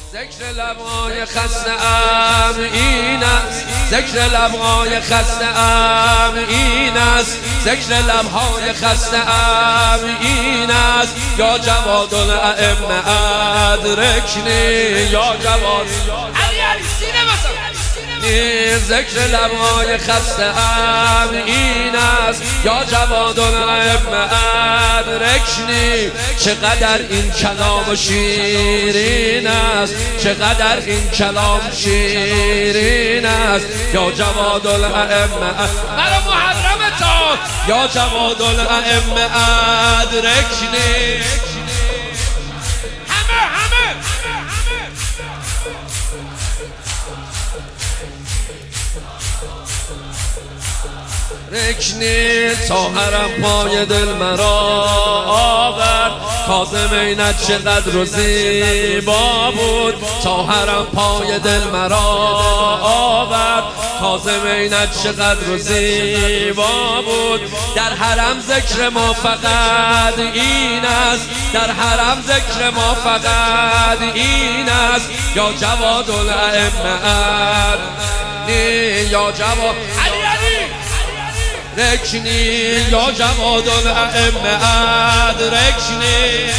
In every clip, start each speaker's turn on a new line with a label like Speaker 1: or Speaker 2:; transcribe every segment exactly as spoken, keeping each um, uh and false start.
Speaker 1: ذکر لبهای خسته ام این است، ذکر لبهای خسته ام این است، ذکر لبهای خسته ام این است. یا جواد الائمه ادرکنی، یا جواد علی علی سینه بزن. ذکر لبهای خسته ام این است، یا جواد الائمه ادرکنی. چقدر این کلام شیرین است، چقدر این کلام شیرین است. یا جواد الائمه مرا محرمتان، یا جواد الائمه ادرکنی. همه همه رکنی تا حرم پای دل مرا آورد. کاظم عینت چقدر و زیبا بود، تا حرم پای دل مرا آورد. کاظم عینت چقدر و زیبا بود. در حرم ذکر ما فقط این است، در حرم ذکر ما فقط این است. یا جواد الائمه یا جواد علی علی رکنی، یا جواد الائمه ادرکنی.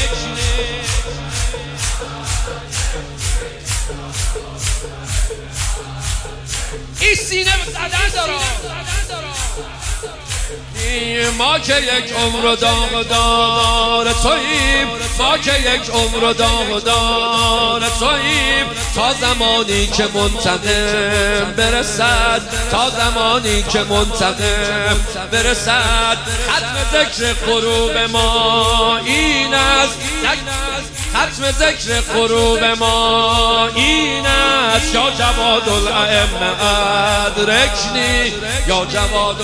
Speaker 1: این سینه زدن دارم. ما که یک عمر داغدار توییم، ما که یک عمر داغدار توییم. تا زمانی که منتقم برسد، تا زمانی که منتقم برسد. ختم ذکر غروب ما این است، ختم ذکر غروب ما این است. یا جواد الائمه ادرکنی، یا جواد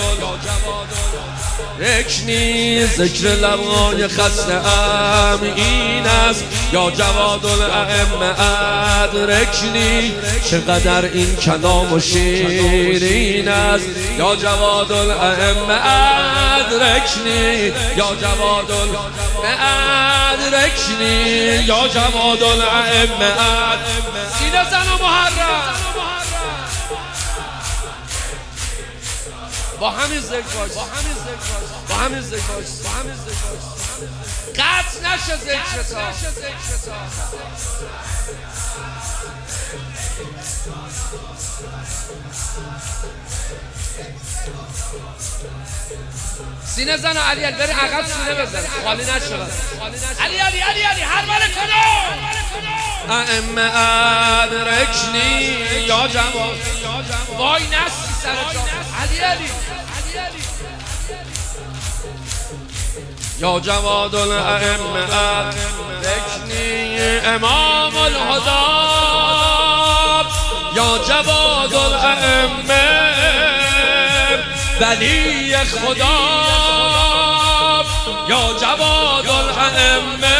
Speaker 1: رکنی. ذکر لبهای خسته ام این است، یا جواد الائمه ادرکنی. چقدر این کلام و شیرین است. یا جواد الائمه ادرکنی، یا جواد الائمه ادرکنی. یا جواد الائمه سینه زن و محرم. با همین ذکر باش، با همین ذکر باش، با همین ذکر باش، با همین ذکر باش. قطع نشه ذکر تا. سینه زن و علی علی بری عقب سینه بزن، خالی نشه. علی علی علی علی هر بله کنو ائمه ادرکنی. یا جواد وای نسی سر جا علی علی. یا جواد الائمه ادرکنی. امام الهدی، یا جواد الائمه ولی خدا. یا جواد الائمه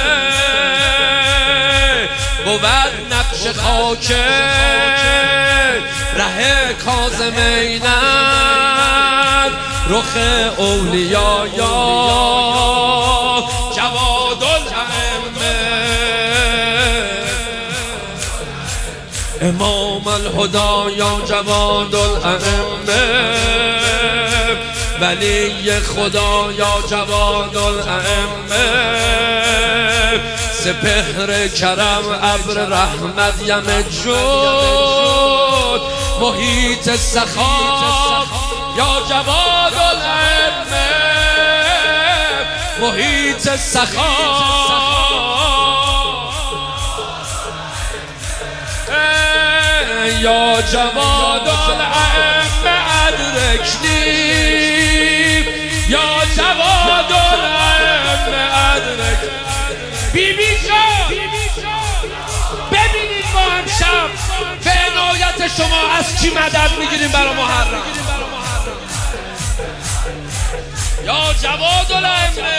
Speaker 1: بود نقش خاک ره کاظم عینت. رخ اولیا یا جواد الائمه. امام الهدی، یا جواد الائمه ولی خدا. یا جواد الائمه سپهر کرم ابر رحمت یم جود محیط سخا. یا جواد الائمه محیط سخا. یا جواد الائمه ادرکنی، یا جواد الائمه ادرکنی. بی بی جان ببینید ما امشب به عنایت شما از کی مدد میگیریم برای محرم. یا جواد الائمه